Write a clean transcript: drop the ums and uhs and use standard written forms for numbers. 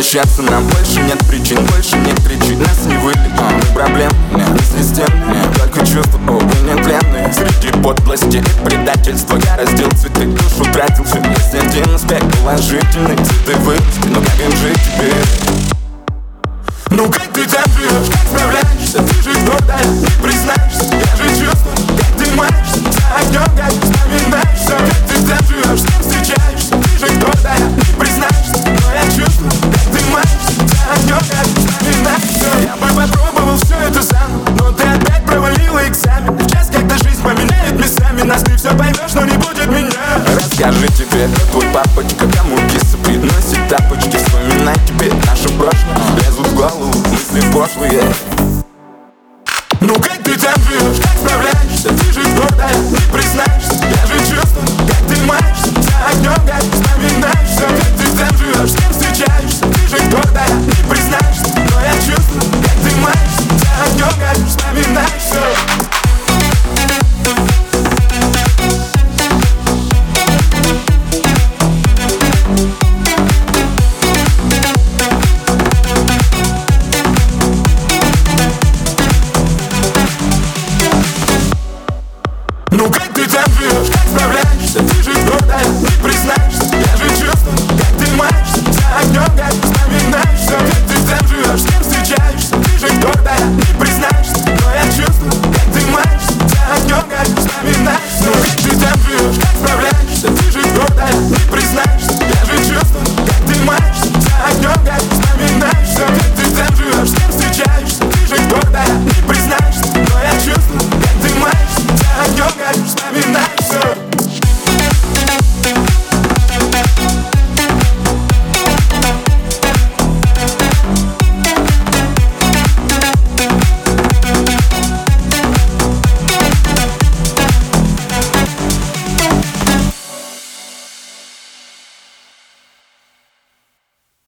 прощаться нам больше нет причин, больше не кричи, нас не вылечит. Проблем нет, не систем нет, только чувства, увы, не тленные. Среди подлости и предательства я раздел цветы, душу тратил, все есть один аспект положительный. Цветы вырасти, но как им жить теперь? Ну как ты там живешь, как справляешься? Ты же кто-то, не признаешься. Я же чувствую, как ты маешься за огнем, как вспоминаешься. Как ты там живешь, с кем встречаешься? Ты же кто-то, не признаешься. Но я чувствую, как ты маешься за огнем, как вспоминаешься. Я бы попробовал все это сам, но ты опять провалила экзамен. В час, когда жизнь поменяет местами нас, ты все поймешь, но не будет меня. Расскажи тебе, твой папочка кому киса приносит тапочки. Вспоминай теперь наше прошлое, лезут в голову мысли пошлые.